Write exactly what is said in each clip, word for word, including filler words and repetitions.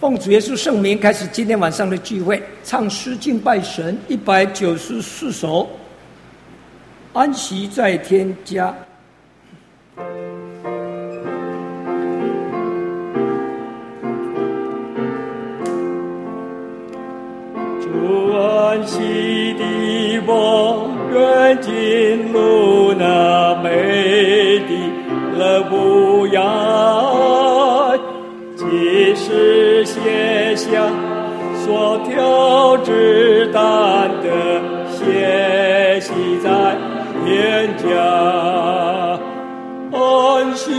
奉主耶稣圣名开始今天晚上的聚会，唱诗敬拜神一百九十四首，安息在天家。 主安息的我，愿进入那美的乐不雅，即使写下所挑之担的，歇息在天家，安息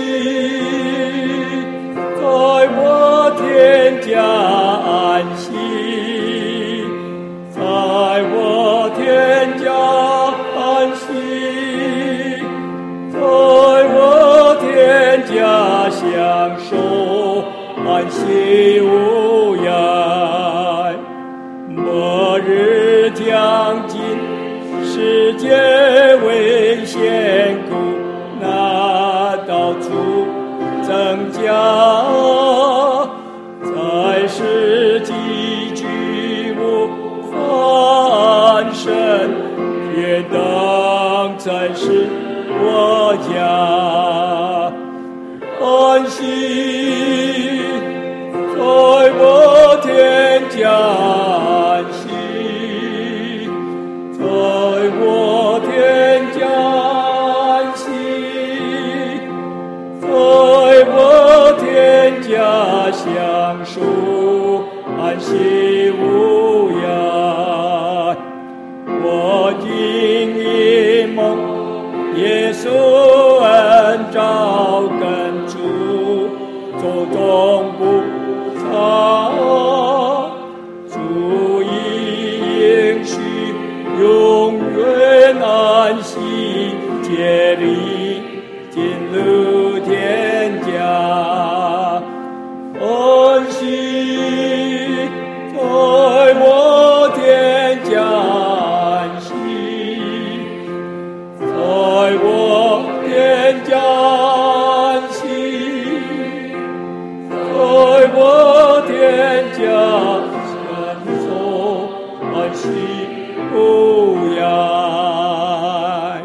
在我天家安息，在我天家安息，在我天家享受安息无涯。末日将近，世界危险故，那到处增加，在世纪居无翻身，天当才是我家。安息在我天家安息，在我天家安息，在我天家享受安息无涯。我因一梦，耶稣恩召跟主走中不长，主已应许永远安息，竭力进入天家。安息在我天家安息，在我天家安息，在我天家享受安息无涯。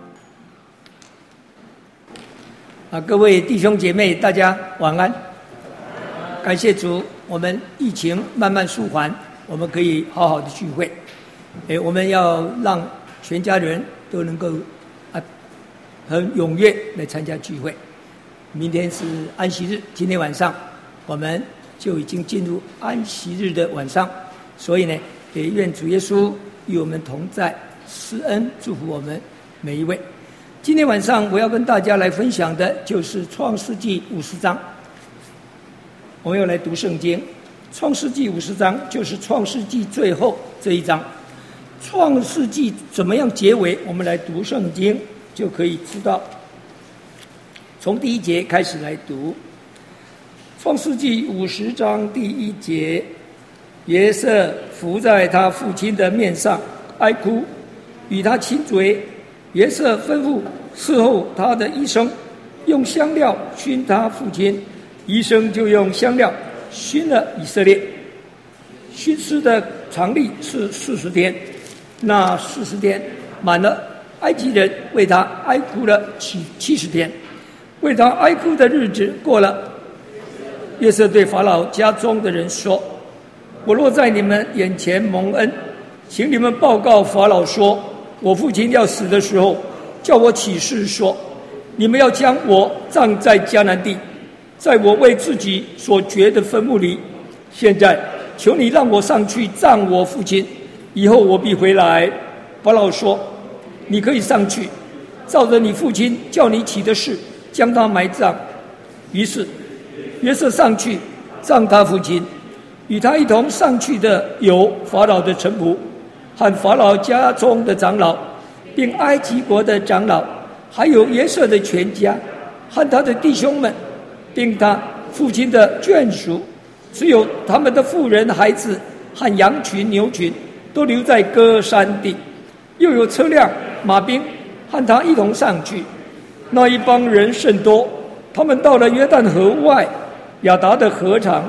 啊，各位弟兄姐妹，大家晚安。感谢主，我们疫情慢慢舒缓，我们可以好好的聚会。诶，我们要让全家人都能够啊很踊跃来参加聚会。明天是安息日，今天晚上我们就已经进入安息日的晚上，所以呢，也愿主耶稣与我们同在，施恩祝福我们每一位。今天晚上我要跟大家来分享的就是创世纪五十章，我们要来读圣经。创世纪五十章就是创世纪最后这一章。创世纪怎么样结尾，我们来读圣经就可以知道。从第一节开始来读。创世纪五十章第一节，约瑟伏在他父亲的面上哀哭，与他亲嘴。约瑟吩咐伺候他的医生用香料熏他父亲，医生就用香料熏了以色列。熏尸的常例是四十天，那四十天满了，埃及人为他哀哭了七七十天。为他哀哭的日子过了，约瑟对法老家中的人说：我若在你们眼前蒙恩，请你们报告法老说，我父亲要死的时候，叫我起誓说，你们要将我葬在迦南地，在我为自己所掘的坟墓里。现在求你让我上去葬我父亲，以后我必回来。法老说：你可以上去，照着你父亲叫你起的事，将他埋葬。于是约瑟上去葬他父亲，与他一同上去的有法老的臣仆和法老家中的长老，并埃及国的长老，还有约瑟的全家和他的弟兄们，并他父亲的眷属。只有他们的妇人孩子和羊群牛群都留在歌山地，又有车辆马兵和他一同上去。那一帮人甚多，他们到了约旦河外亚达的河场，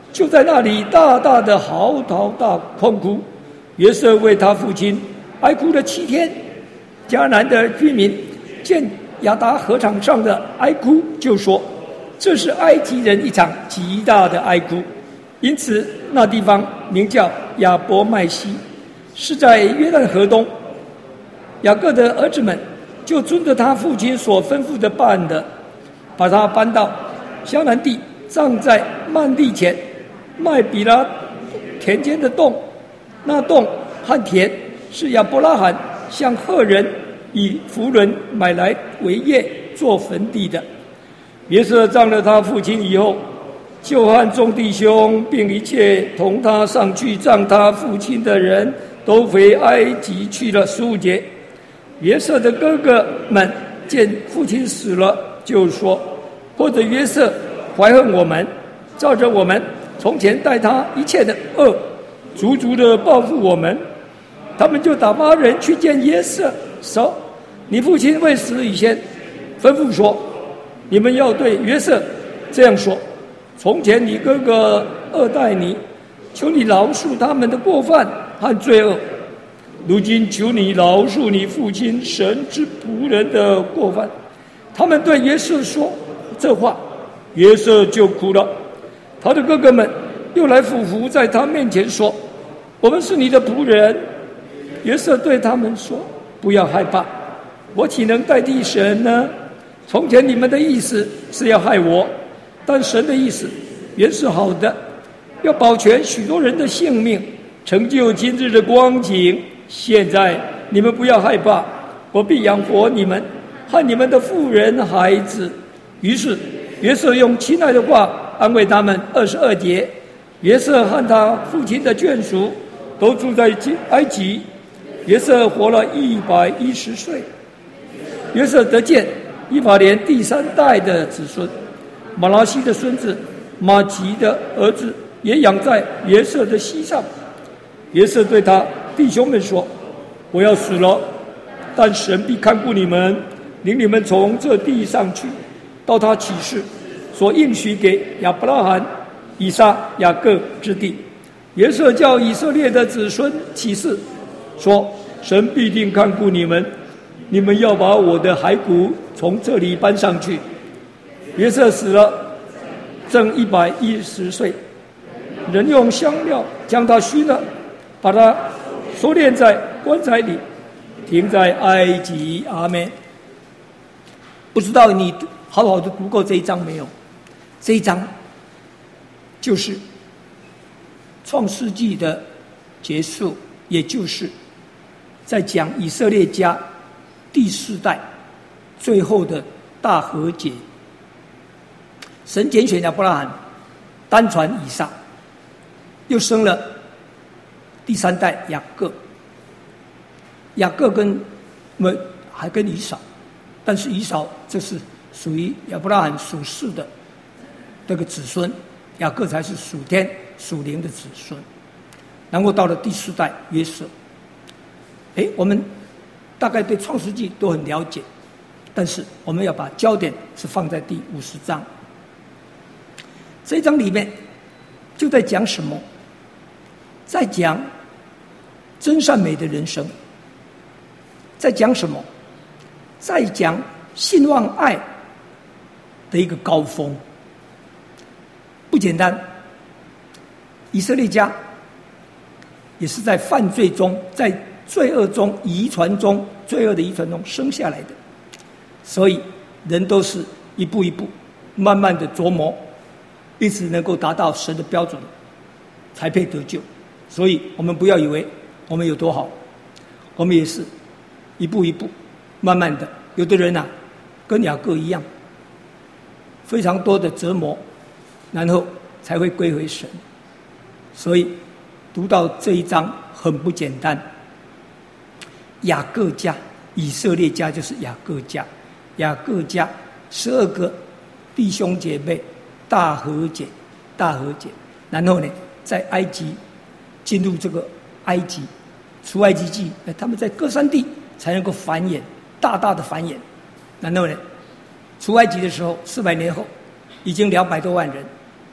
就在那里大大的嚎啕大痛哭。约瑟为他父亲哀哭了七天。迦南的居民见亚达河场上的哀哭，就说这是埃及人一场极大的哀哭，因此那地方名叫亚伯麦西，是在约旦河东。雅各的儿子们就遵着他父亲所吩咐的办的，把他搬到迦南地，葬在曼地前麦比拉田间的洞。那洞和田是亚伯拉罕向赫人以弗伦买来为业做坟地的。约瑟葬了他父亲以后，就和众弟兄并一切同他上去葬他父亲的人都回埃及去了。十五节，约瑟的哥哥们见父亲死了，就说：或者约瑟怀恨我们，照着我们从前待他一切的恶，足足的报复我们。他们就打发人去见约瑟，说：你父亲未死以前，吩咐说，你们要对约瑟这样说：从前你哥哥恶待你，求你饶恕他们的过犯和罪恶。如今求你饶恕你父亲神之仆人的过犯。他们对约瑟说这话，约瑟就哭了。他的哥哥们又来俯伏在他面前说：我们是你的仆人。约瑟对他们说：不要害怕，我岂能代替神呢？从前你们的意思是要害我，但神的意思原是好的，要保全许多人的性命，成就今日的光景。现在你们不要害怕，我必养活你们和你们的妇人孩子。于是约瑟用亲爱的话安慰他们。二十二节，约瑟和他父亲的眷属都住在埃及。约瑟活了一百一十岁。约瑟得见以法莲第三代的子孙，马拉西的孙子马吉的儿子也养在约瑟的膝上。约瑟对他弟兄们说：我要死了，但神必看顾你们，领你们从这地上去，到他起誓所应许给亚伯拉罕、以撒、雅各之地。约瑟叫以色列的子孙起誓说：神必定看顾你们，你们要把我的骸骨从这里搬上去。约瑟死了，正一百一十岁。人用香料将他熏了，把他收敛在棺材里，停在埃及。阿们。不知道你好好的读过这一章没有？这一章就是创世纪的结束，也就是在讲以色列家第四代最后的大和解。神拣选亚伯拉罕，单传以撒，又生了第三代雅各。雅各跟没还跟以扫，但是以扫这是属于亚伯拉罕属世的这个子孙，雅各才是属天属灵的子孙。然后到了第四代约瑟。哎，我们大概对创世纪都很了解，但是我们要把焦点是放在第五十章。这一章里面就在讲什么？在讲真善美的人生。在讲什么？在讲信望爱的一个高峰。不简单，以色列家也是在犯罪中，在罪恶中、遗传中、罪恶的遗传中生下来的，所以人都是一步一步慢慢的琢磨，一直能够达到神的标准才配得救。所以我们不要以为我们有多好，我们也是一步一步慢慢的。有的人啊跟雅各一样，非常多的折磨，然后才会归回神。所以读到这一章很不简单。雅各家，以色列家就是雅各家，雅各家十二个弟兄姐妹大和解，大和解。然后呢，在埃及进入这个埃及出埃及记，他们在各山地才能够繁衍，大大的繁衍。然后呢，出埃及的时候四百年后已经两百多万人，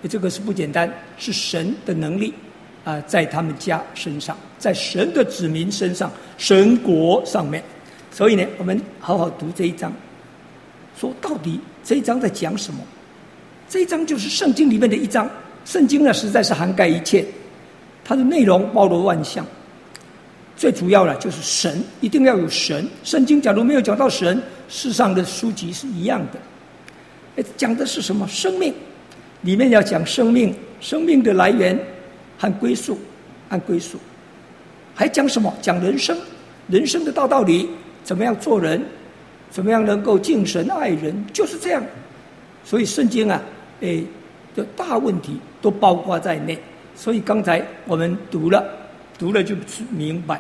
这个是不简单，是神的能力啊、呃，在他们家身上，在神的子民身上，神国上面。所以呢，我们好好读这一章，说到底这一章在讲什么？这一章就是圣经里面的一章。圣经呢，实在是涵盖一切，它的内容包罗万象。最主要的就是神，一定要有神。圣经假如没有讲到神，世上的书籍是一样的。讲的是什么？生命，里面要讲生命，生命的来源和归宿，和归宿。还讲什么？讲人生，人生的大道理，怎么样做人，怎么样能够敬神爱人，就是这样。所以圣经啊，诶的大问题都包括在内。所以刚才我们读了，读了就明白，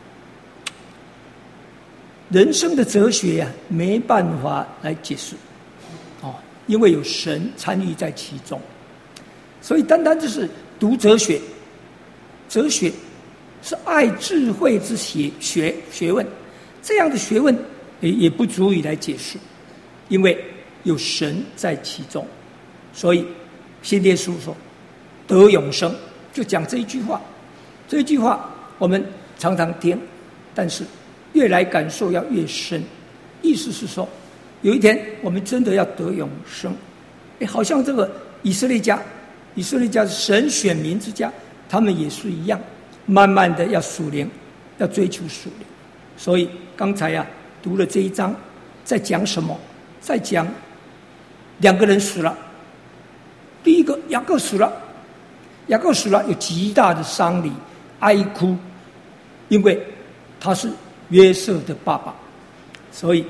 人生的哲学啊，没办法来解释，哦，因为有神参与在其中。所以单单就是读哲学，哲学是爱智慧之学学学问，这样的学问也也不足以来解释，因为有神在其中。所以新约书说得永生，就讲这一句话。这一句话我们常常听，但是越来感受要越深。意思是说，有一天我们真的要得永生。诶，好像这个以色列家，以色列家是神选民之家，他们也是一样，慢慢的要属灵，要追求属灵。所以刚才啊读了这一章，在讲什么？在讲两个人死了。第一个雅各死了，雅各死了有极大的伤离，哀哭，因为他是约瑟的爸爸，所以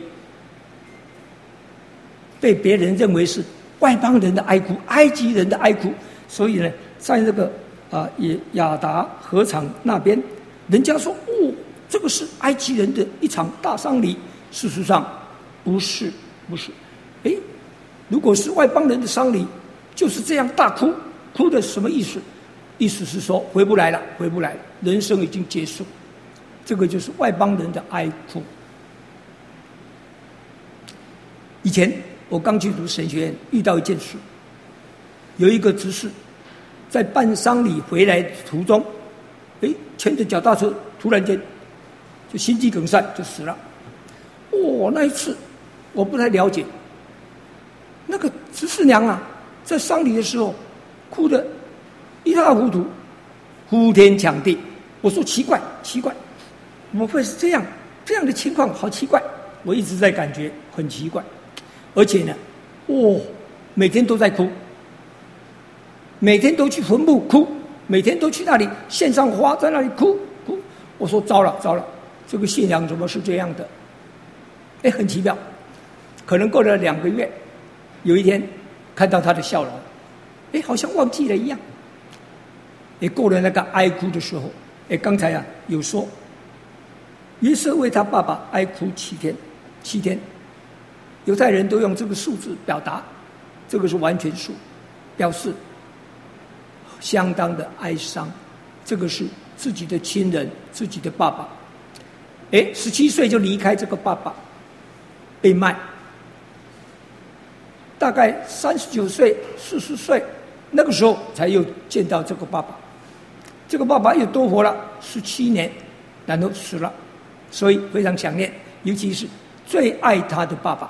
被别人认为是外邦人的哀哭，埃及人的哀哭。所以呢，在那个啊也亚达河场那边，人家说哦，这个是埃及人的一场大丧礼。事实上不是，不是。哎，如果是外邦人的丧礼，就是这样大哭，哭的什么意思？意思是说回不来了，回不来了，人生已经结束。这个就是外邦人的哀哭。以前我刚去读神学院，遇到一件事，有一个执事在办丧礼回来途中，哎，牵着脚踏车，突然间就心肌梗塞就死了。哦，那一次我不太了解，那个执事娘啊，在丧礼的时候哭得一塌糊涂，呼天抢地。我说奇怪，奇怪，怎么会是这样？这样的情况好奇怪，我一直在感觉很奇怪。而且呢，哦，每天都在哭，每天都去坟墓哭，每天都去那里献上花，在那里哭哭。我说糟了糟了，这个信仰怎么是这样的？哎，很奇妙。可能过了两个月，有一天看到他的笑容，哎，好像忘记了一样。也过了那个哀哭的时候，哎，刚才啊有说，约瑟为他爸爸哀哭七天，七天。犹太人都用这个数字表达，这个是完全数，表示相当的哀伤。这个是自己的亲人，自己的爸爸。哎，十七岁就离开这个爸爸，被卖。大概三十九岁、四十岁，那个时候才又见到这个爸爸。这个爸爸又多活了十七年，然后死了，所以非常想念，尤其是最爱他的爸爸。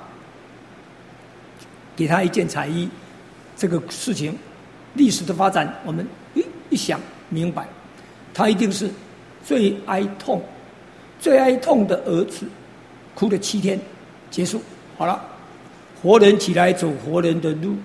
给他一件彩衣，这个事情历史的发展，我们一一想明白，他一定是最哀痛、最哀痛的儿子，哭了七天，结束好了。活人起来走活人的路，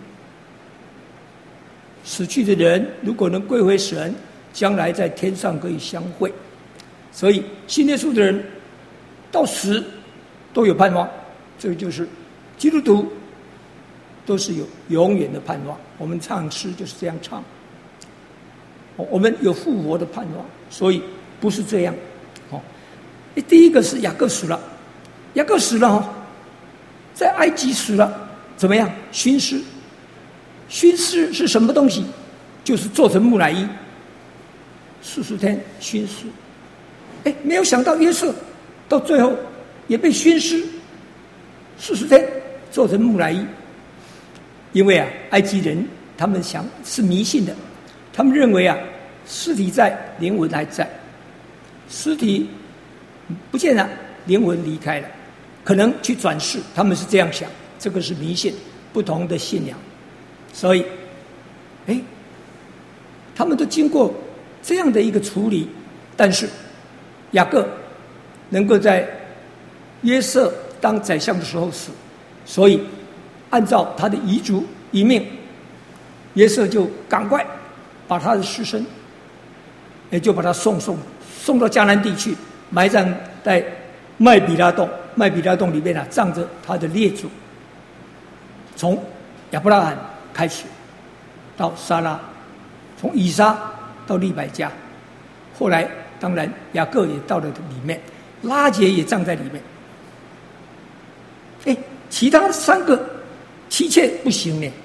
死去的人如果能归回神，将来在天上可以相会。所以信耶稣的人到死都有盼望，这个就是基督徒都是有永远的盼望。我们唱诗就是这样唱，我们有复活的盼望，所以不是这样。哦，第一个是雅各死了，雅各死了哦，在埃及死了，怎么样？熏尸。熏尸是什么东西？就是做成木乃伊，四十天熏尸。哎，没有想到约瑟到最后也被熏尸，四十天做成木乃伊。因为啊，埃及人他们想是迷信的，他们认为啊，尸体在，灵魂还在，尸体不见了，灵魂离开了，可能去转世，他们是这样想，这个是迷信，不同的信仰。所以，哎，他们都经过这样的一个处理，但是雅各能够在约瑟当宰相的时候死，所以按照他的遗嘱遗命，约瑟就赶快把他的尸身，也就把他送送送到迦南地去，埋葬在麦比拉洞。麦比拉洞里面啊，葬着他的列祖，从亚伯拉罕开始，到撒拉，从以撒到利百加，后来当然雅各也到了里面，拉结也葬在里面。哎，其他三个妻妾不行呢。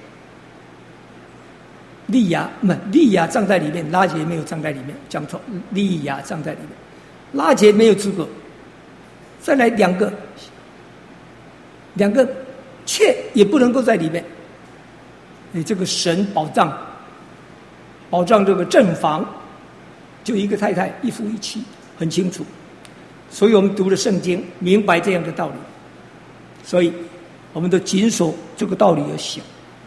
利亚不，利亚葬在里面，拉结没有葬在里面，讲错，利亚葬在里面，拉结没有资格。再来两个，两个妾也不能够在里面。你这个神保障，保障这个正房，就一个太太一夫一妻，很清楚。所以我们读了圣经，明白这样的道理。所以我们都谨守这个道理而行。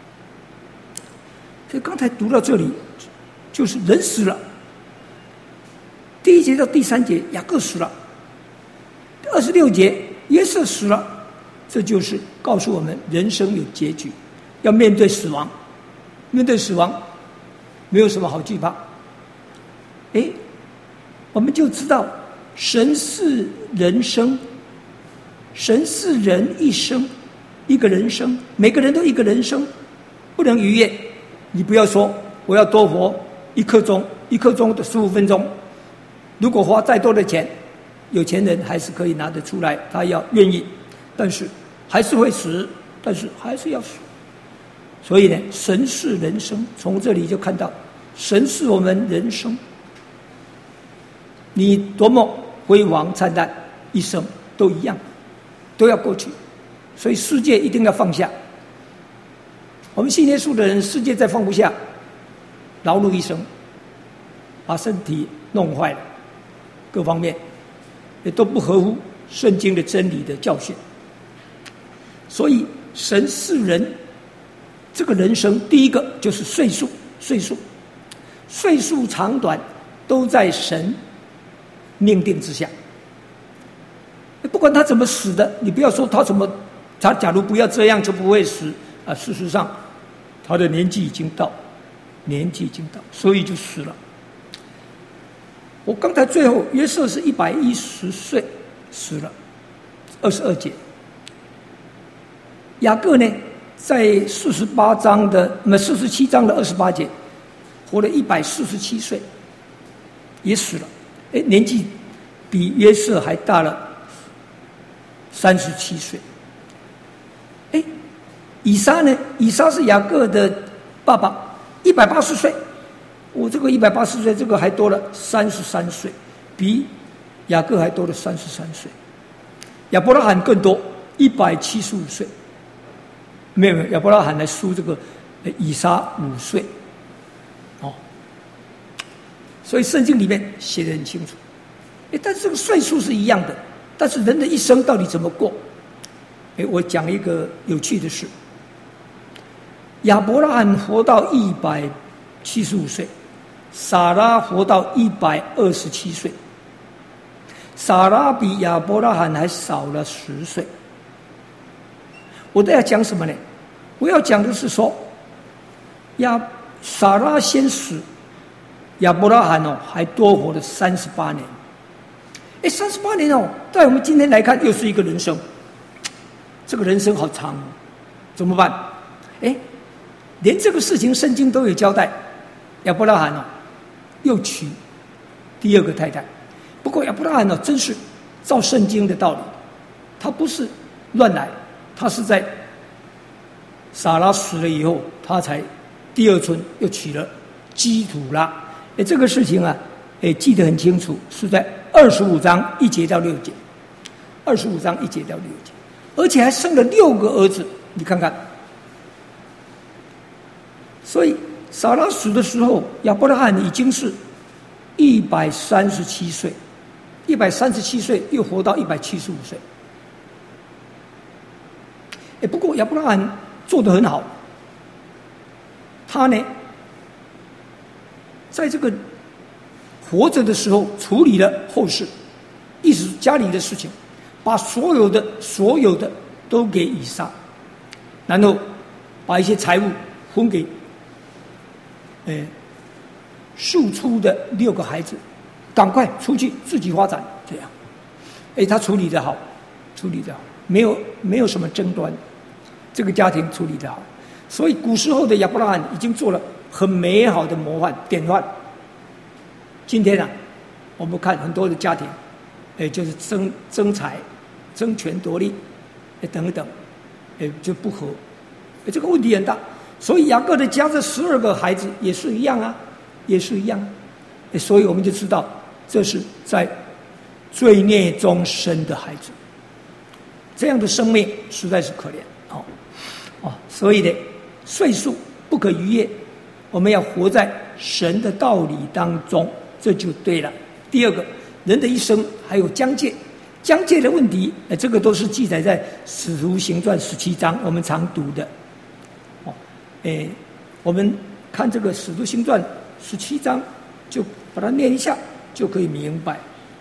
所以刚才读到这里，就是人死了。第一节到第三节，雅各死了。二十六节，约瑟死了。这就是告诉我们，人生有结局，要面对死亡。面对死亡，没有什么好惧怕。哎，我们就知道，神是人生，神是人一生，一个人生，每个人都一个人生，不能逾越。你不要说我要多活一刻钟，一刻钟的十五分钟，如果花再多的钱，有钱人还是可以拿得出来，他要愿意，但是还是会死，但是还是要死。所以呢，神是人生，从这里就看到神是我们人生。你多么辉煌灿烂，一生都一样，都要过去。所以世界一定要放下。我们信耶稣的人，世界再放不下，劳碌一生，把身体弄坏了，各方面也都不合乎圣经的真理的教训。所以神是人，这个人生第一个就是岁数，岁数，岁数长短都在神命定之下。不管他怎么死的，你不要说他怎么，他假如不要这样就不会死啊。事实上，他的年纪已经到，年纪已经到，所以就死了。我刚才最后约瑟是一百一十岁死了，二十二节。雅各呢，在四十八章的那么四十七章的二十八节，活了一百四十七岁，也死了。哎，年纪比约瑟还大了三十七岁。哎，以撒呢？以撒是雅各的爸爸，一百八十岁。我这个一百八十岁，这个还多了三十三岁，比雅各还多了三十三岁。亚伯拉罕更多，一百七十五岁。没有没有，亚伯拉罕来输这个以撒五岁。哦，所以圣经里面写得很清楚。哎，但是这个岁数是一样的，但是人的一生到底怎么过？哎，我讲一个有趣的事。亚伯拉罕活到一百七十五岁，撒拉活到一百二十七岁，撒拉比亚伯拉罕还少了十岁。我都要讲什么呢？我要讲的是说，亚撒拉先死，亚伯拉罕哦还多活了三十八年。哎，三十八年哦，在我们今天来看，又是一个人生。这个人生好长哦，怎么办？哎，连这个事情圣经都有交代。亚伯拉罕哦，又娶第二个太太。不过亚伯拉罕哦，真是照圣经的道理，他不是乱来。他是在撒拉死了以后，他才第二春又娶了基土拉。哎，这个事情啊，哎，记得很清楚，是在二十五章一节到六节，二十五章一节到六节，而且还生了六个儿子。你看看， 所以撒拉死的时候，亚伯拉罕已经是一百三十七岁，一百三十七岁又活到一百七十五岁。哎，不过亚伯拉罕做得很好，他呢，在这个活着的时候处理了后事，意思是家里的事情，把所有的所有的都给以撒，然后把一些财物分给，呃，庶出的六个孩子，赶快出去自己发展，这样，哎，他处理得好，处理得好，没有没有什么争端，这个家庭处理得好，所以古时候的亚伯拉罕已经做了很美好的模范典范。今天啊，我们看很多的家庭，哎，就是争争财、争权夺利，哎，等等，哎，就不和，哎，这个问题很大。所以雅各的家这十二个孩子也是一样啊，也是一样，哎，所以我们就知道这是在罪孽中生的孩子，这样的生命实在是可怜，哦，哦，所以呢，岁数不可逾越，我们要活在神的道理当中。这就对了。第二个，人的一生还有疆界，疆界的问题，呃，这个都是记载在《使徒行传》十七章，我们常读的。哦，诶，我们看这个《使徒行传》十七章，就把它念一下，就可以明白。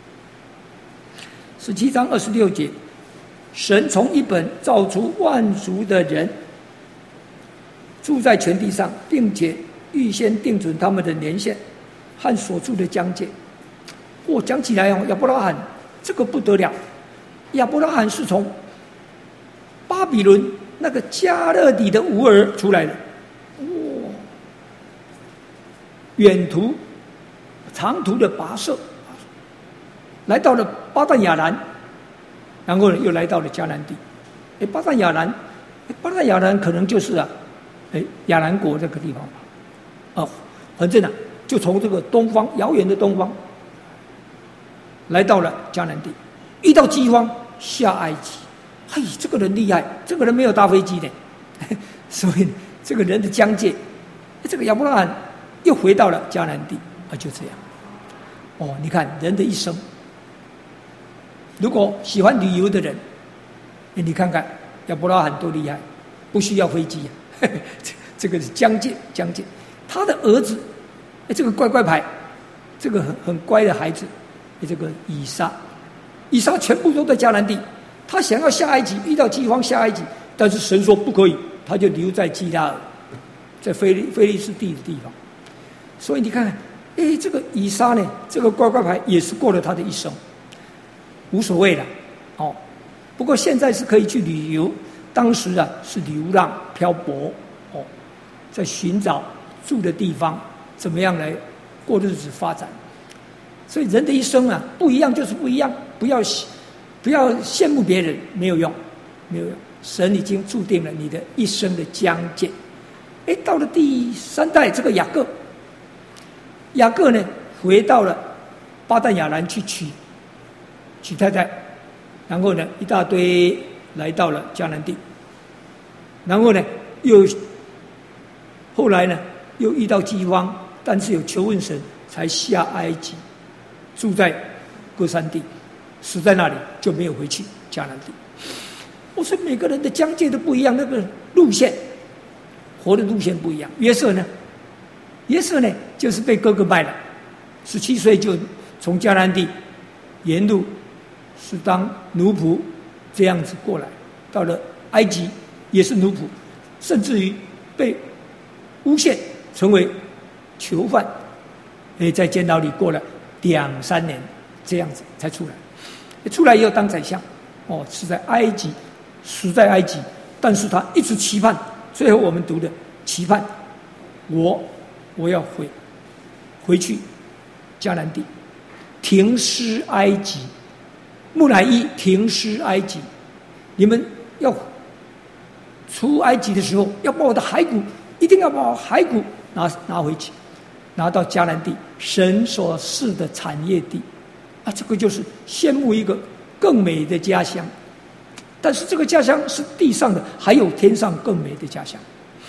十七章二十六节，神从一本造出万族的人，住在全地上，并且预先定准他们的年限和所住的疆界。我讲起来哦，亚伯拉罕这个不得了，亚伯拉罕是从巴比伦那个加勒底的乌尔出来的，哇、哦，远途长途的跋涉，来到了巴旦亚兰，然后呢又来到了迦南地。哎，巴旦亚兰，巴旦亚兰可能就是啊，哎，亚兰国这个地方吧，哦，很正啊。就从这个东方遥远的东方来到了迦南地，遇到饥荒下埃及。嘿，这个人厉害，这个人没有搭飞机的，所以这个人的疆界，这个亚伯拉罕又回到了迦南地啊，就这样。哦，你看人的一生，如果喜欢旅游的人，你看看亚伯拉罕多厉害，不需要飞机啊，这这个是疆界，疆界。他的儿子。这个乖乖牌，这个很很乖的孩子，这个以撒，以撒全部都在迦南地，他想要下埃及，遇到饥荒下埃及，但是神说不可以，他就留在基拉尔，在菲利菲利士地的地方。所以你看看，哎，这个以撒呢，这个乖乖牌也是过了他的一生，无所谓了，哦。不过现在是可以去旅游，当时啊是流浪漂泊，哦，在寻找住的地方。怎么样来过日子发展？所以人的一生啊，不一样就是不一样，不要不要羡慕别人，没有用，没有用。神已经注定了你的一生的疆界。哎，到了第三代这个雅各，雅各呢回到了巴旦亚兰去娶娶太太，然后呢一大堆来到了迦南地，然后呢又后来呢又遇到饥荒。但是有求问神，才下埃及，住在歌珊地，死在那里就没有回去迦南地。我说每个人的疆界都不一样，那个路线，活的路线不一样。约瑟呢？约瑟呢，就是被哥哥卖了，十七岁就从迦南地沿路是当奴仆这样子过来，到了埃及也是奴仆，甚至于被诬陷成为囚犯，诶，在监牢里过了两三年，这样子才出来。出来以后当宰相，哦，是在埃及，死在埃及，但是他一直期盼，最后我们读的期盼，我我要回回去迦南地，停尸埃及，木乃伊停尸埃及，你们要出埃及的时候，要把我的骸骨，一定要把我骸骨拿拿回去。拿到迦南地，神所赐的产业地，啊，这个就是羡慕一个更美的家乡。但是这个家乡是地上的，还有天上更美的家乡。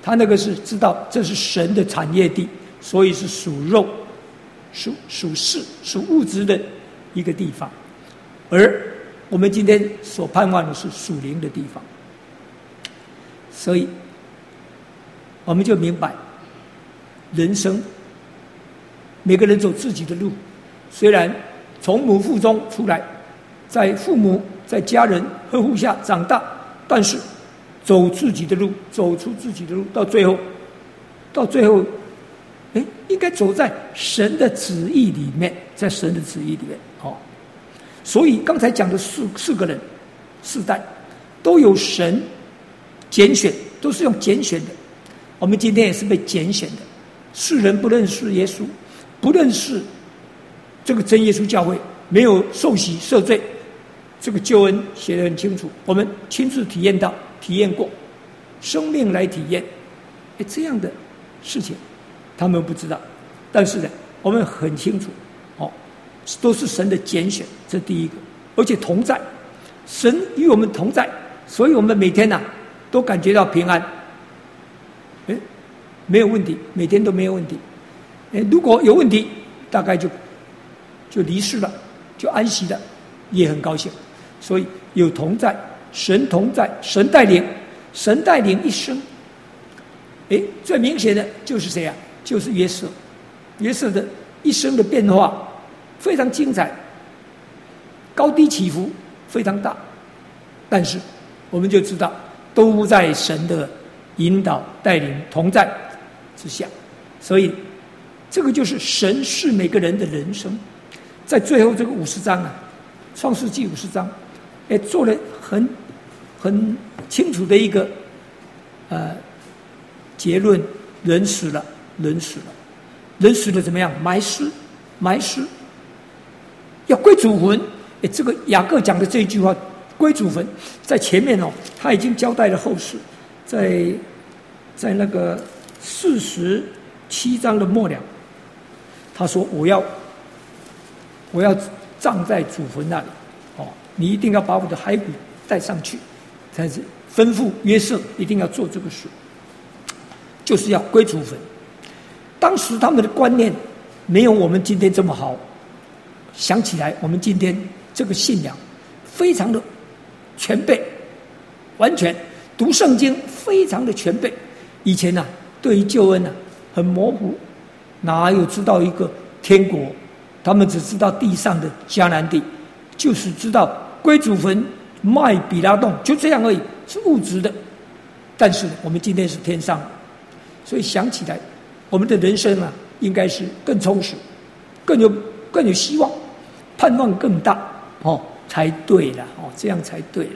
他那个是知道这是神的产业地，所以是属肉、属属世、属物质的一个地方。而我们今天所盼望的是属灵的地方，所以我们就明白，人生每个人走自己的路，虽然从母腹中出来，在父母在家人呵护下长大，但是走自己的路，走出自己的路，到最后，到最后，哎，应该走在神的旨意里面，在神的旨意里面，哦。所以刚才讲的四四个人，四代都有神拣选，都是用拣选的。我们今天也是被拣选的。世人不认识耶稣，不认识这个真耶稣教会，没有受洗赦罪，这个救恩写得很清楚，我们亲自体验到、体验过，生命来体验。哎，这样的事情他们不知道，但是呢，我们很清楚，哦，都是神的拣选，这第一个，而且同在，神与我们同在，所以我们每天呐、啊、都感觉到平安。哎，没有问题，每天都没有问题。哎，如果有问题，大概就就离世了，就安息了，也很高兴。所以有同在，神同在，神带领，神带领一生。哎，最明显的就是谁啊？就是约瑟，约瑟的一生的变化非常精彩，高低起伏非常大，但是我们就知道都在神的引导、带领、同在之下，所以这个就是神是每个人的人生。在最后这个五十章啊，创世纪五十章，哎，做了很很清楚的一个呃结论：人死了，人死了，人死了怎么样？埋尸，埋尸，要归祖坟。哎，这个雅各讲的这一句话，归祖坟，在前面哦，他已经交代了后事，在在那个四十七章的末了，他说：“我要我要葬在祖坟那里，哦，你一定要把我的骸骨带上去。”才是吩咐约瑟一定要做这个事，就是要归祖坟。当时他们的观念没有我们今天这么好，想起来我们今天这个信仰非常的全备，完全读圣经非常的全备。以前呢、啊，对于救恩呢、啊、很模糊，哪有知道一个天国？他们只知道地上的迦南地，就是知道归祖坟、卖比拉洞，就这样而已，是物质的。但是我们今天是天上的，所以想起来，我们的人生啊，应该是更充实，更有更有希望，盼望更大哦，才对了哦，这样才对了。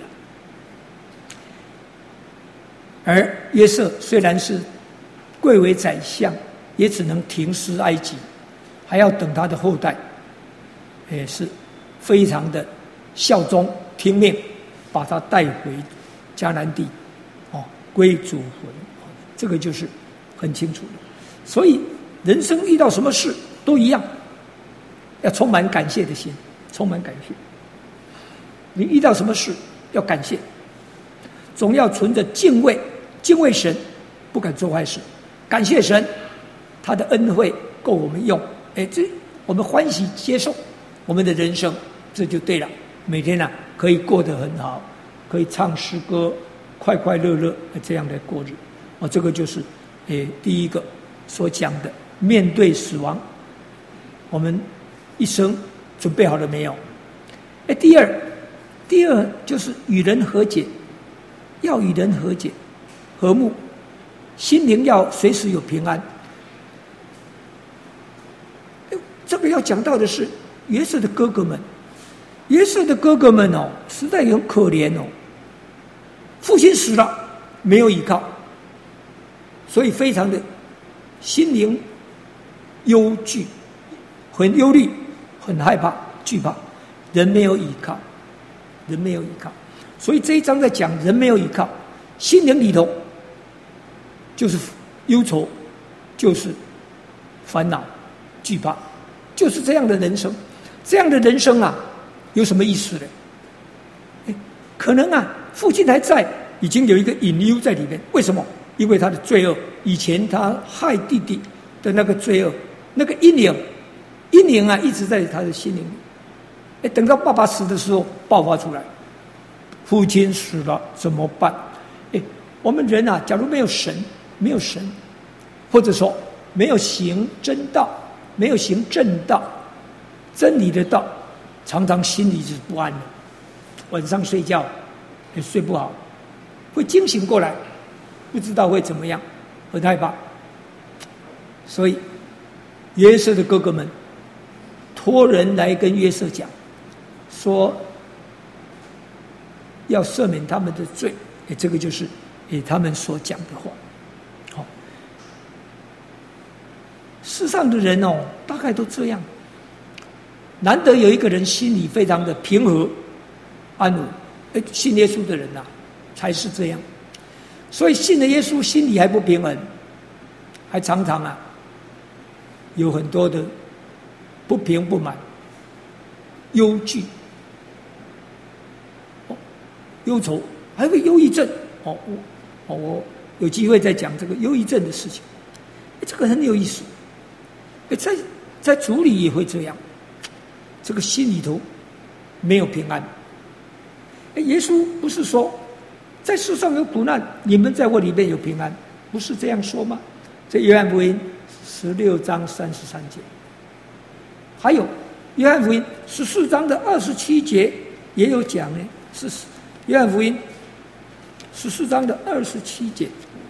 而约瑟虽然是贵为宰相，也只能停尸埃及，还要等他的后代，也是非常的效忠听命，把他带回迦南地，哦，归祖坟，这个就是很清楚的。所以人生遇到什么事都一样，要充满感谢的心，充满感谢。你遇到什么事要感谢，总要存着敬畏，敬畏神，不敢做坏事，感谢神，他的恩惠够我们用。哎，这我们欢喜接受我们的人生，这就对了。每天啊，可以过得很好，可以唱诗歌，快快乐乐这样的过日。哦，这个就是诶第一个所讲的，面对死亡，我们一生准备好了没有？哎，第二，第二就是与人和解，要与人和解，和睦，心灵要随时有平安。这个要讲到的是约瑟的哥哥们，约瑟的哥哥们哦，实在很可怜哦。父亲死了，没有依靠，所以非常的心灵忧惧，很忧虑，很害怕，惧怕。人没有依靠，人没有依靠，所以这一章在讲人没有依靠，心灵里头就是忧愁，就是烦恼，惧怕。就是这样的人生，这样的人生啊，有什么意思呢？可能啊，父亲还在，已经有一个隐忧在里面。为什么？ 因为他的罪恶，以前他害弟弟的那个罪恶，那个阴影，阴影啊，一直在他的心灵里。哎，等到爸爸死的时候爆发出来，父亲死了怎么办？哎，我们人啊，假如没有神，没有神，或者说没有行真道，没有行正道，真理的道，常常心里是不安的，晚上睡觉也睡不好，会惊醒过来，不知道会怎么样，很害怕。所以约瑟的哥哥们托人来跟约瑟讲，说要赦免他们的罪，哎，这个就是哎他们所讲的话。好，世上的人哦，大概都这样，难得有一个人心里非常的平和安稳。哎，信耶稣的人啊，才是这样。所以信了耶稣，心里还不平衡，还常常啊有很多的不平不满、忧惧、哦、忧愁，还会忧郁症。哦，我哦我有机会再讲这个忧郁症的事情。哎，这个很有意思。哎，在在主里也会这样，这个心里头没有平安。哎，耶稣不是说在世上有苦难，你们在我里面有平安，不是这样说吗？在约翰福音十六章三十三节，还有约翰福音十四章的二十七节也有讲呢。是约翰福音十四章的二十七节，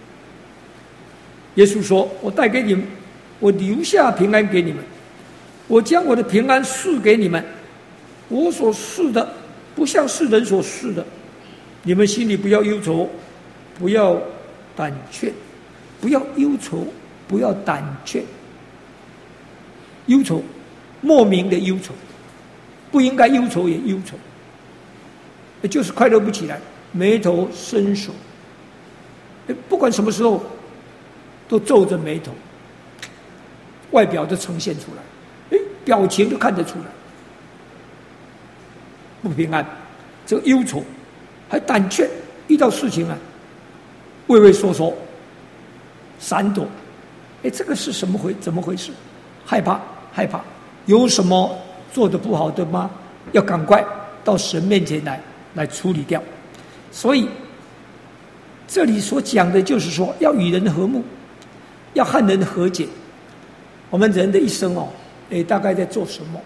耶稣说：“我带给你们，我留下平安给你们，我将我的平安赐给你们，我所赐的不像世人所赐的，你们心里不要忧愁，不要胆怯，不要忧愁，不要胆怯。忧愁，莫名的忧愁，不应该忧愁也忧愁，也就是快乐不起来，眉头深锁，不管什么时候都皱着眉头，外表都呈现出来，表情都看得出来，不平安，这个忧愁，还胆怯，遇到事情啊畏畏缩缩，闪躲。哎，这个是什么回怎么回事？害怕害怕，有什么做得不好的吗？要赶快到神面前来来处理掉。所以这里所讲的就是说，要与人和睦，要和人和解。我们人的一生哦，哎，大概在做什么？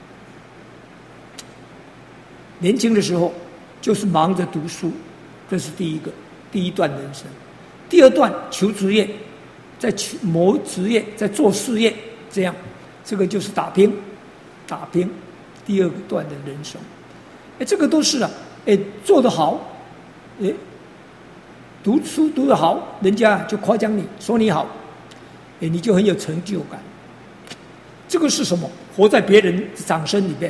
年轻的时候就是忙着读书，这是第一个第一段人生。第二段求职业，在谋职业，在做事业，这样，这个就是打拼，打拼。第二段的人生，哎，这个都是啊，哎，做得好，哎，读书读得好，人家就夸奖你，说你好，哎，你就很有成就感。这个是什么？活在别人的掌声里面。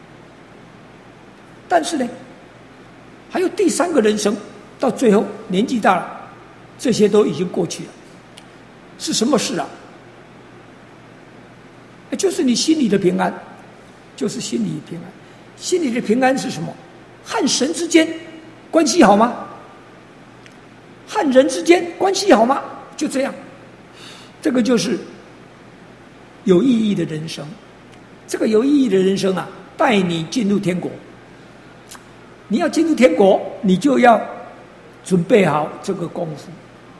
但是呢，还有第三个人生，到最后年纪大了，这些都已经过去了。是什么事啊？就是你心里的平安，就是心里的平安。心里的平安是什么？和神之间关系好吗？和人之间关系好吗？就这样，这个就是有意义的人生。这个有意义的人生啊，带你进入天国。你要进入天国，你就要准备好这个功夫，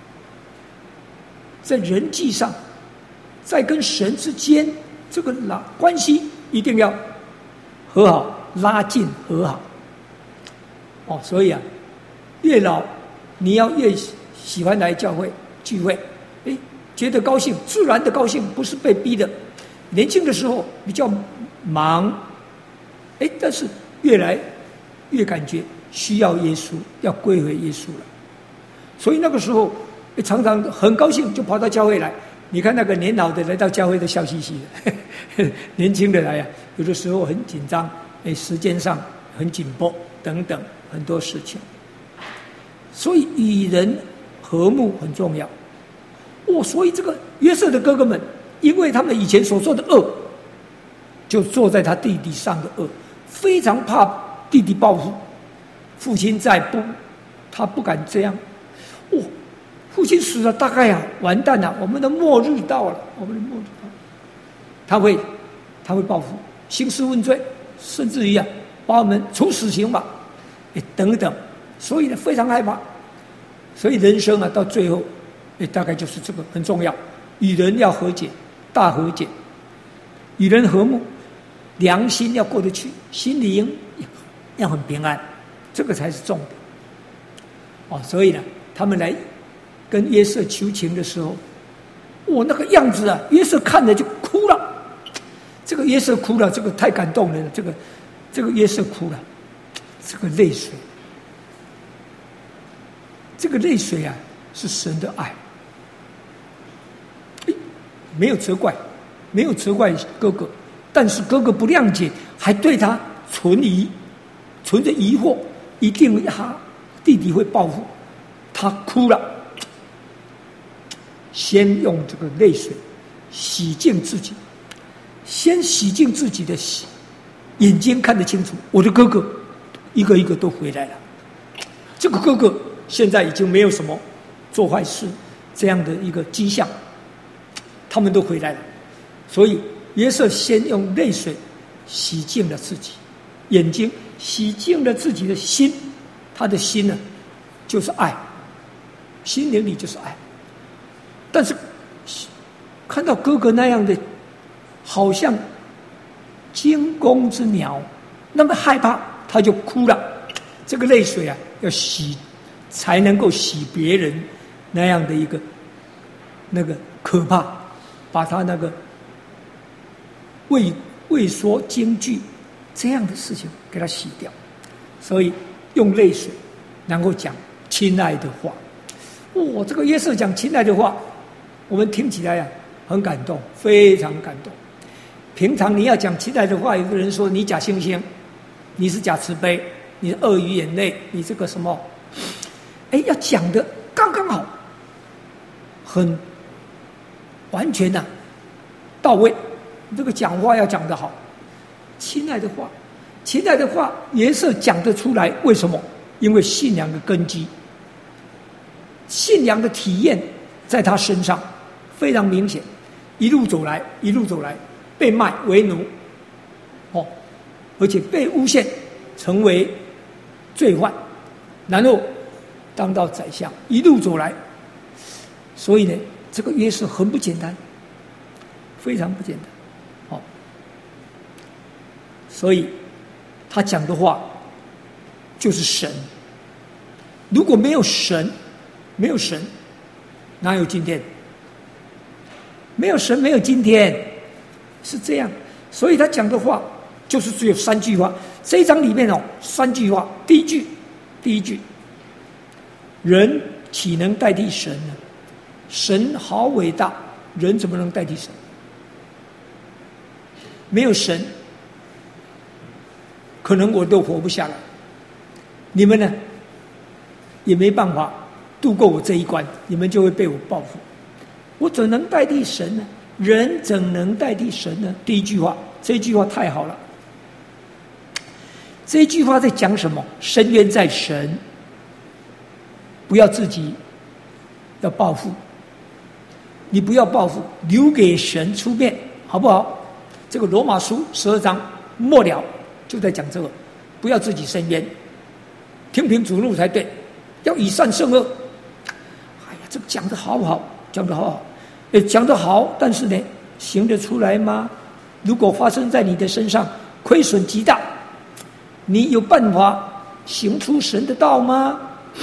在人际上，在跟神之间这个拉关系一定要和好，拉近和好。哦，所以啊，越老你要越喜欢来教会聚会，哎，觉得高兴，自然的高兴，不是被逼的。年轻的时候比较忙，哎，但是越来越感觉需要耶稣，要归回耶稣了。所以那个时候常常很高兴，就跑到教会来。你看那个年老的来到教会都笑嘻嘻的，呵呵，年轻的来呀、啊，有的时候很紧张，哎，时间上很紧迫等等很多事情。所以与人和睦很重要。哦，所以这个约瑟的哥哥们，因为他们以前所做的恶，就坐在他弟弟上的恶，非常怕弟弟报复。父亲在不，他不敢这样。哦， 父亲死了，大概啊，完蛋了，我们的末日到了，我们的末日到了。他会，他会报复，兴师问罪，甚至于啊，把我们处死刑吧，哎，等等。所以呢，非常害怕。所以人生啊，到最后，哎，大概就是这个很重要，与人要和解，大和解，与人和睦，良心要过得去，心灵要很平安，这个才是重点。哦，所以呢，他们来跟约瑟求情的时候，我、哦、那个样子啊，约瑟看了就哭了。这个约瑟哭了，这个太感动了。这个，这个约瑟哭了，这个泪水，这个泪水啊，是神的爱。没有责怪，没有责怪哥哥，但是哥哥不谅解，还对他存疑，存着疑惑，一定他弟弟会报复，他哭了，先用这个泪水洗净自己。先洗净自己的眼睛，看得清楚，我的哥哥一个一个都回来了。这个哥哥现在已经没有什么做坏事这样的一个迹象，他们都回来了。所以约瑟先用泪水洗净了自己眼睛，洗净了自己的心，他的心呢就是爱，心灵里就是爱。但是看到哥哥那样的好像惊弓之鸟，那么害怕，他就哭了。这个泪水啊，要洗才能够洗别人那样的一个那个可怕，把他那个畏畏缩惊惧这样的事情给他洗掉。所以用泪水，然后讲亲爱的话。哦，这个约瑟讲亲爱的话，我们听起来呀、啊、很感动，非常感动。平常你要讲亲爱的话，有个人说你假惺惺，你是假慈悲，你是鳄鱼眼泪，你这个什么？哎，要讲的刚刚好，很完全的、啊、到位。这个讲话要讲得好，亲爱的话，亲爱的话，约瑟讲得出来。为什么？因为信仰的根基，信仰的体验在他身上非常明显。一路走来，一路走来。被卖为奴，哦，而且被诬陷成为罪犯，然后当到宰相，一路走来。所以呢，这个约瑟很不简单，非常不简单，哦。所以他讲的话就是神。如果没有神，没有神，哪有今天？没有神，没有今天。是这样，所以他讲的话就是只有三句话。这一章里面哦，三句话。第一句，第一句，人岂能代替神呢？神好伟大，人怎么能代替神？没有神，可能我都活不下来。你们呢，也没办法度过我这一关，你们就会被我报复。我怎能代替神呢？人怎能代替神呢？第一句话，这句话太好了。这句话在讲什么？深渊在神，不要自己要报复，你不要报复，留给神出面，好不好？这个罗马书十二章末了就在讲这个，不要自己伸冤，听凭主怒才对，要以善胜恶。哎呀，这个讲得好不好？讲得好好。诶，讲得好，但是呢，行得出来吗？如果发生在你的身上，亏损极大，你有办法行出神的道吗？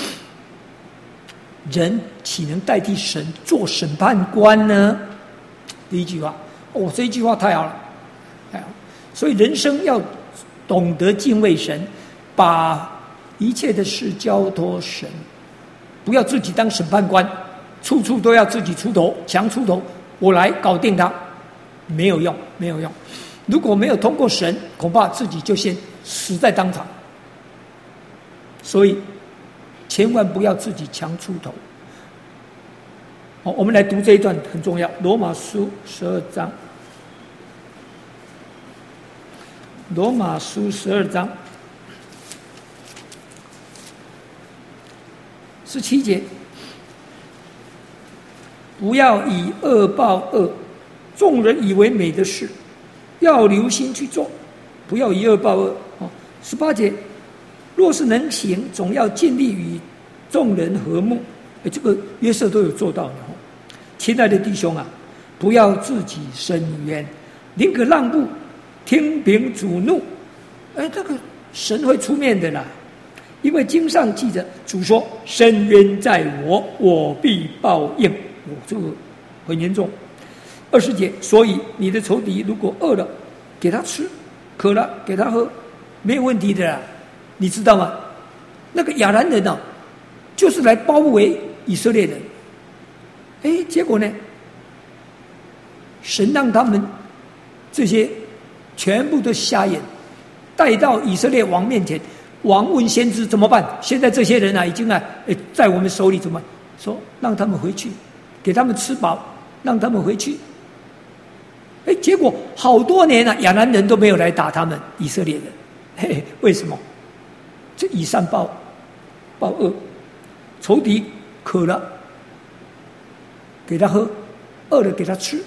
人岂能代替神做审判官呢？第一句话，哦，这一句话太好了，太好了。所以人生要懂得敬畏神，把一切的事交托神，不要自己当审判官。处处都要自己出头，强出头，我来搞定他，没有用，没有用。如果没有通过神，恐怕自己就先死在当场。所以，千万不要自己强出头。好，我们来读这一段很重要，《罗马书》十二章，《罗马书》十二章十七节。 不要以恶报恶，众人以为美的事，要留心去做，不要以恶报恶。哦，十八节，若是能行，总要尽力与众人和睦。哎，这个约瑟都有做到的。亲爱的弟兄啊，不要自己伸冤，宁可让步，听凭主怒。哎，这个神会出面的啦，因为经上记着，主说：“伸冤在我，我必报应。”哦，这个很严重。二十节，所以你的仇敌如果饿了，给他吃；渴了，给他喝，没有问题的啦。你知道吗？那个亚兰人呢、啊，就是来包围以色列人。哎，结果呢？神让他们这些全部都瞎眼，带到以色列王面前。王问先知怎么办？现在这些人啊，已经啊，在我们手里，怎么说？让他们回去，给他们吃饱，让他们回去。哎，结果好多年了、啊，亚兰人都没有来打他们以色列人。嘿，为什么？这以善报报恶，仇敌渴了给他喝，饿了给他吃。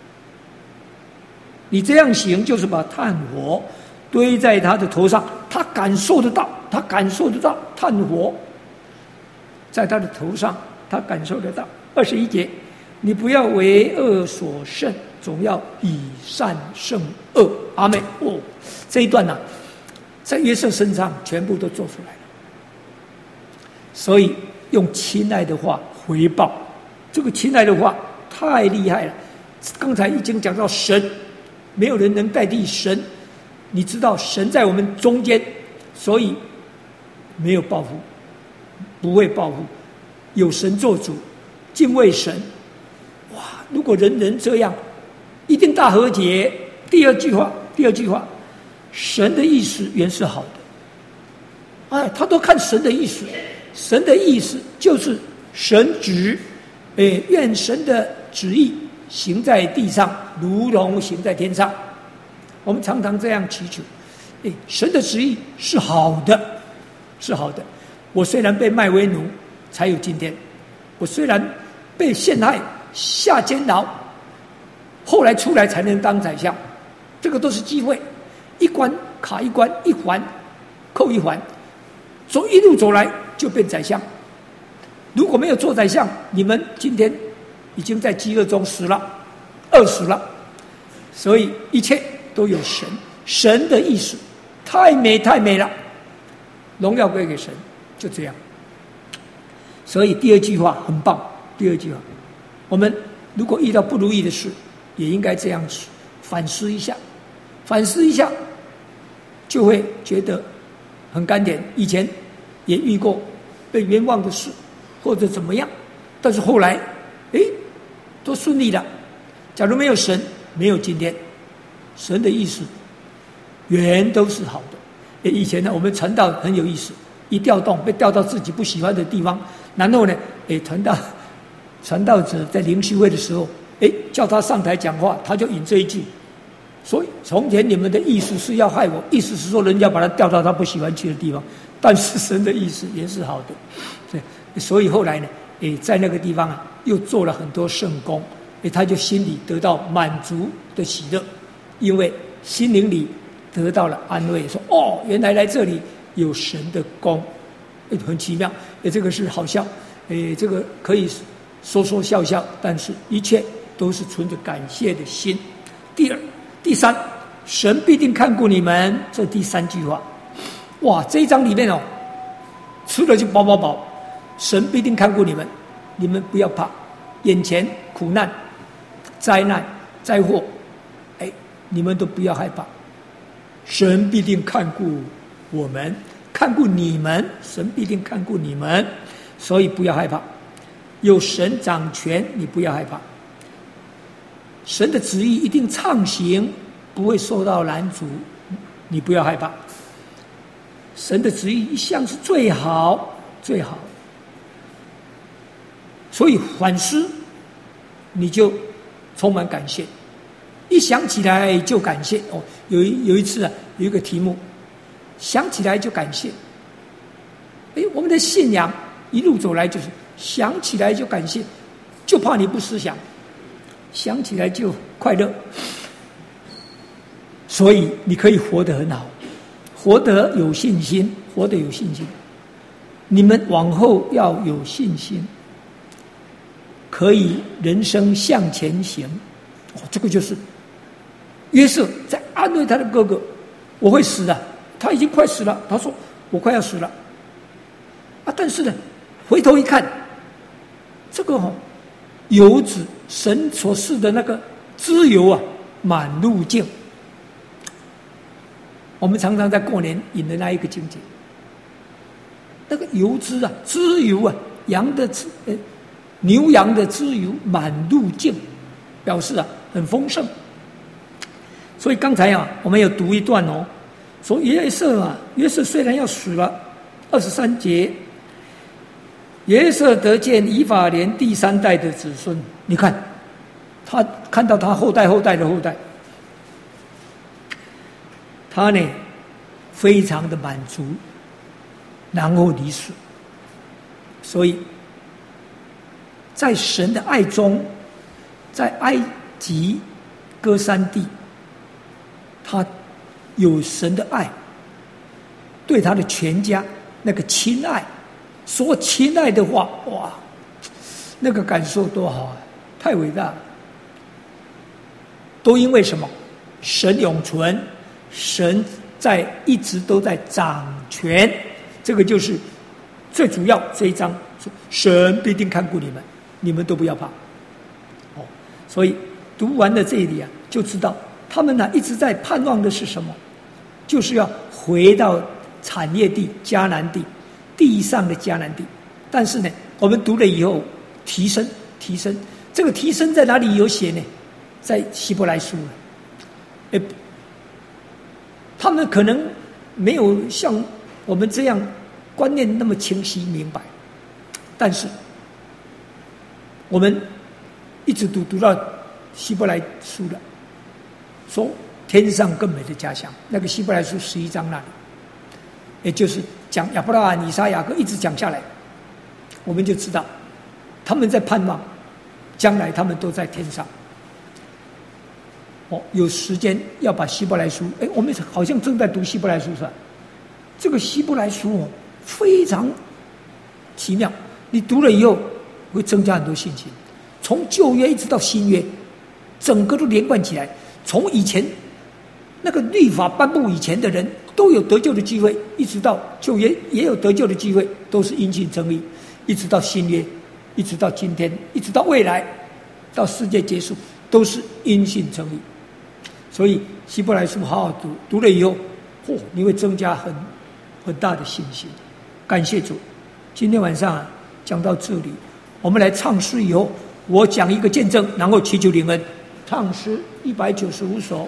你这样行，就是把炭火堆在他的头上，他感受得到，他感受得到炭火在他的头上，他感受得到。二十一节，你不要为恶所胜，总要以善胜恶。阿们。哦，这一段呢、啊，在约瑟身上全部都做出来了。所以用亲爱的话回报，这个亲爱的话太厉害了。刚才已经讲到神，没有人能代替神。你知道神在我们中间，所以没有报复，不会报复，有神做主，敬畏神。哇！如果人人这样，一定大和解。第二句话，第二句话，神的意思原是好的。哎，他都看神的意思，神的意思就是神旨，哎，愿神的旨意行在地上，如同行在天上。我们常常这样祈求，哎，神的旨意是好的，是好的。我虽然被卖为奴，才有今天；我虽然被陷害、下监牢，后来出来才能当宰相，这个都是机会。一关卡一关，一环扣一环，走一路走来就变宰相。如果没有做宰相，你们今天已经在饥饿中死了，饿死了。所以一切都有神，神的意思太美太美了，荣耀归给神，就这样。所以第二句话很棒，第二句话，我们如果遇到不如意的事，也应该这样反思一下，反思一下，就会觉得很甘甜。以前也遇过被冤枉的事，或者怎么样，但是后来，哎，都顺利了。假如没有神，没有今天。神的意思原都是好的。以前呢，我们传道很有意思，一调动被调到自己不喜欢的地方，然后呢，诶，传道传道者在灵修会的时候，诶，叫他上台讲话，他就引这一句：所以从前你们的意思是要害我，意思是说人家把他调到他不喜欢去的地方，但是神的意思也是好的。对，所以后来呢，诶，在那个地方啊，又做了很多圣工，诶，他就心里得到满足的喜乐。因为心灵里得到了安慰，说哦，原来来这里有神的功，很奇妙。这个是好笑，这个可以说说笑笑，但是一切都是存着感谢的心。第二、第三，神必定看顾你们。这第三句话，哇，这一章里面哦，吃了就饱饱饱。神必定看顾你们，你们不要怕，眼前苦难、灾难、灾祸。你们都不要害怕，神必定看顾我们，看顾你们，神必定看顾你们，所以不要害怕。有神掌权，你不要害怕。神的旨意一定畅行，不会受到拦阻，你不要害怕。神的旨意一向是最好最好，所以反思，你就充满感谢。一想起来就感谢哦，有一有一次啊，有一个题目，想起来就感谢。哎，我们的信仰一路走来就是想起来就感谢， 就怕你不思想，想起来就快乐。所以你可以活得很好，活得有信心，活得有信心。你们往后要有信心，可以人生向前行。哦，这个就是约瑟在安慰他的哥哥，我会死的，他已经快死了。他说我快要死了啊！但是呢，回头一看，这个哦，油子神所赐的那个脂油啊，满路径。我们常常在过年引的那一个情节，那个油脂啊，脂油啊，羊的脂，呃，牛羊的脂油满路径，表示啊很丰盛。所以刚才啊，我们有读一段哦，说约瑟啊，约瑟虽然要死了，二十三节，约瑟得见以法莲第三代的子孙，你看，他看到他后代后代的后代。他呢，非常的满足，然后离世。所以，在神的爱中，在埃及歌珊地，他有神的爱，对他的全家那个亲爱，说亲爱的话，哇，那个感受多好啊，太伟大了。都因为什么？神永存。神在一直都在掌权，这个就是最主要这一章，神必定看顾你们，你们都不要怕。哦，所以读完了这里啊，就知道他们呢一直在盼望的是什么，就是要回到产业地迦南地，地上的迦南地。但是呢，我们读了以后，提升提升，这个提升在哪里有写呢？在希伯来书。诶，他们可能没有像我们这样观念那么清晰明白，但是我们一直读读到希伯来书了，说天上更美的家乡，那个希伯来书十一章那里，也就是讲亚伯拉罕、以撒、雅各一直讲下来，我们就知道他们在盼望将来他们都在天上。哦，有时间要把希伯来书，哎，我们好像正在读希伯来书是吧？这个希伯来书哦，非常奇妙，你读了以后会增加很多信心。从旧约一直到新约，整个都连贯起来。从以前那个律法颁布以前的人都有得救的机会，一直到旧约也有得救的机会，都是因信称义，一直到新约，一直到今天，一直到未来，到世界结束，都是因信称义。所以希伯来书好好读，读了以后，嚯、哦，你会增加很很大的信心。感谢主，今天晚上、啊、讲到这里，我们来唱诗以后，我讲一个见证，然后祈求灵恩。唱诗一百九十五首。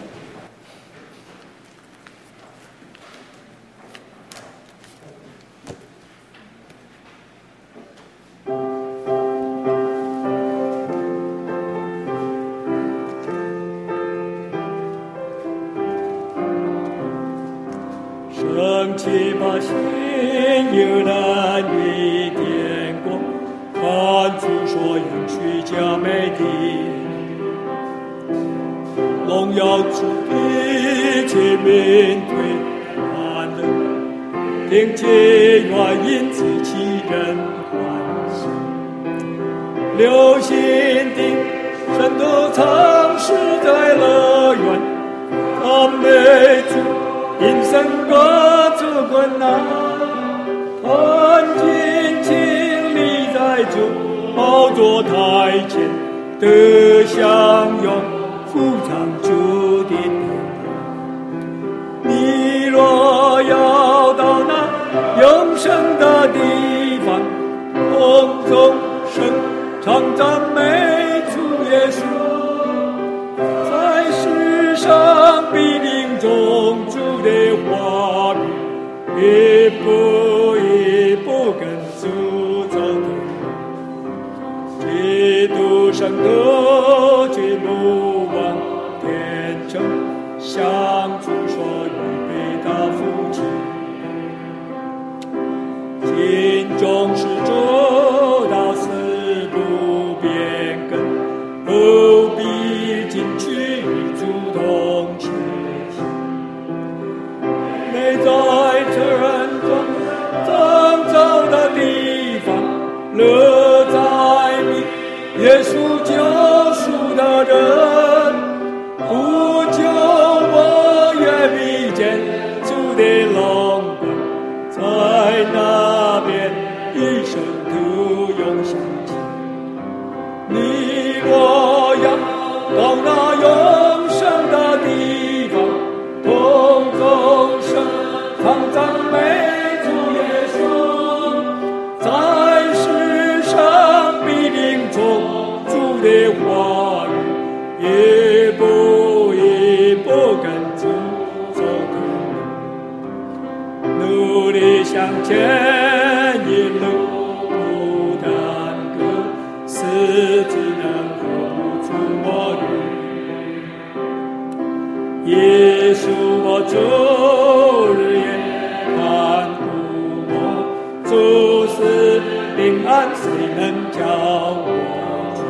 升起吧，心有难与天光，看主所应许佳美地。荣耀主一切面对欢乐，并且愿因自己人欢喜。流行的神都藏实在乐园，赞美主因神各自困难，安静静立在主宝座台前，得享用父长主的恩。你若要到那永生的地方，空中声唱赞美主耶稣，在世上必定中主的话语，一步一步跟主走的，基督圣德绝不忘天成，向主所预备的福气。心中是主到死不变也在城中争吵的地方，乐在你耶稣救赎的人。不久我也遇见主的荣光，在那边一声徒永响起。你我要到那永生的地方，同众生唱赞美主耶稣，在世上必领从主的话语，一步一步跟主走的路，努力向前一路不耽搁，死只能活出我日。耶稣我主日夜看顾我，主是平安，谁能叫我知？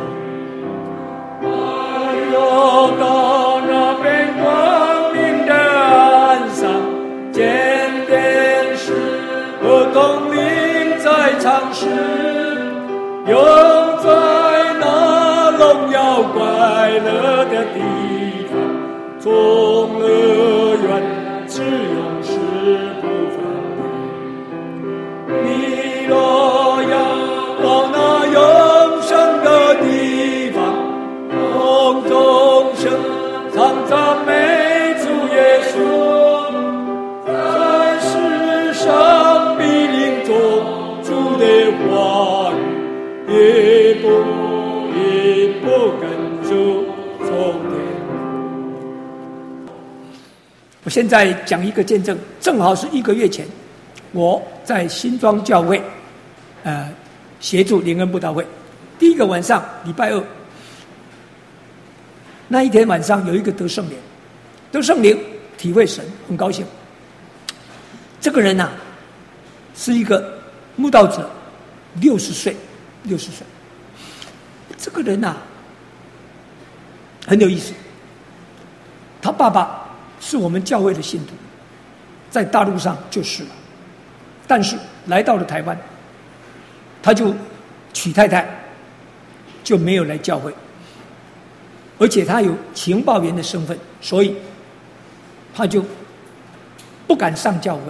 我要到那边光明的岸上，见电视和童灵在唱诗，永在那荣耀快乐的地方，从乐园只永世不分离。你若要到那永生的地方，同众生唱赞美主耶稣，在世上必领受主的话语，一步一步跟主走的。 我现在讲一个见证，正好是一个月前，我在新庄教会，呃，协助灵恩布道会。第一个晚上，礼拜二，那一天晚上有一个得圣灵，得圣灵体会神，很高兴。这个人呐、啊，是一个慕道者，六十岁，六十岁。这个人呐、啊，很有意思。他爸爸是我们教会的信徒，在大陆上就是了，但是来到了台湾，他就娶太太，就没有来教会，而且他有情报员的身份，所以他就不敢上教会。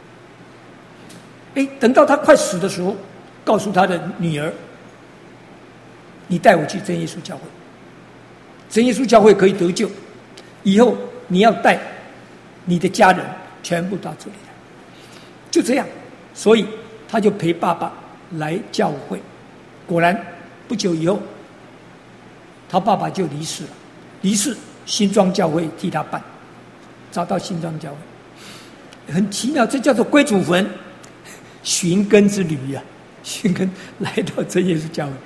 哎，等到他快死的时候，告诉他的女儿：“你带我去真耶稣教会，真耶稣教会可以得救，以后你要带你的家人全部到这里来。”就这样，所以他就陪爸爸来教会。果然不久以后，他爸爸就离世了。离世，新庄教会替他办，找到新庄教会，很奇妙，这叫做归祖坟，寻根之旅啊！寻根来到真耶稣教会。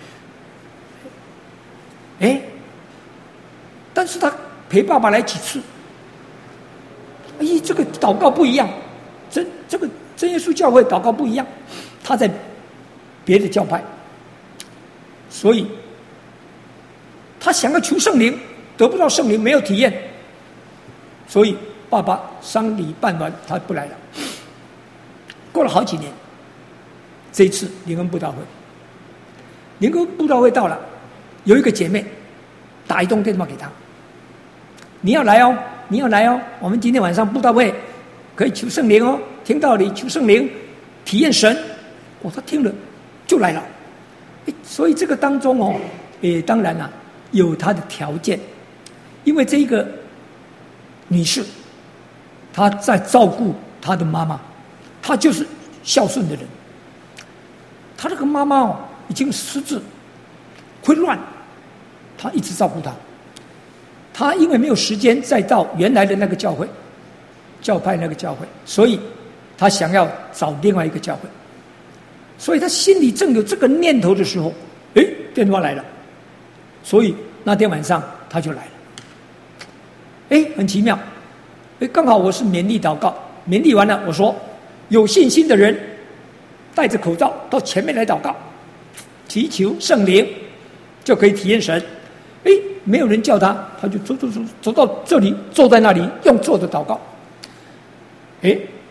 哎，但是他陪爸爸来几次，哎，这个祷告不一样，真这个真耶稣教会祷告不一样，他在别的教派，所以他想要求圣灵，得不到圣灵，没有体验，所以爸爸丧礼办完，他不来了。过了好几年，这一次灵恩布道会，灵恩布道会到了，有一个姐妹打一通电话给他，你要来哦，你要来哦，我们今天晚上布道会可以求圣灵哦，听道理求圣灵，体验神。哦，他听了就来了。所以这个当中哦，也当然啦、啊，有他的条件，因为这一个女士，她在照顾她的妈妈，她就是孝顺的人。她这个妈妈哦，已经失智，会乱，她一直照顾她。她因为没有时间再到原来的那个教会，教派那个教会，所以她想要找另外一个教会。所以她心里正有这个念头的时候，哎，电话来了，所以那天晚上她就来了。哎，很奇妙，哎，刚好我是勉励祷告，勉励完了，我说有信心的人戴着口罩到前面来祷告，祈求圣灵，就可以体验神。哎，没有人叫他，他就走走走走到这里，坐在那里用坐的祷告。哎，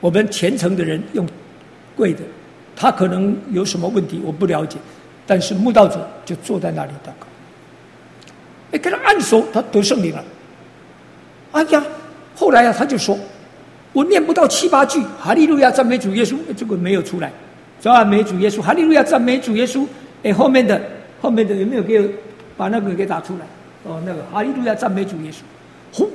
我们虔诚的人用跪的，他可能有什么问题我不了解，但是慕道者就坐在那里祷告。哎，给他按手，他得圣灵了。哎呀，后来啊，他就说：“我念不到七八句，哈利路亚赞美主耶稣。”这个没有出来，赞美主耶稣，哈利路亚赞美主耶稣。哎，后面的后面的有没有给我把那个给打出来？哦，那个哈利路亚赞美主耶稣。轰！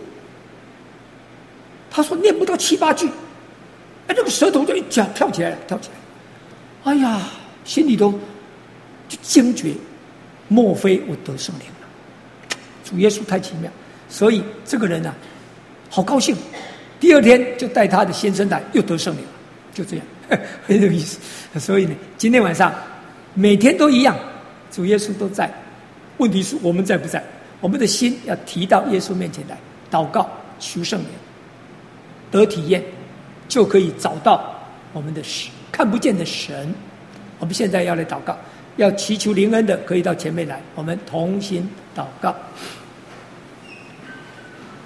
他说念不到七八句，哎，那个舌头就一下跳起来了，跳起来。哎呀，心里头就惊觉，莫非我得圣灵了？主耶稣太奇妙，所以这个人啊，好高兴。第二天就带他的先生来，又得圣灵了，就这样，很有意思。所以呢，今天晚上每天都一样，主耶稣都在，问题是我们在不在？我们的心要提到耶稣面前来，祷告求圣灵，得体验，就可以找到我们的神，看不见的神。我们现在要来祷告，要祈求灵恩的可以到前面来，我们同心祷告。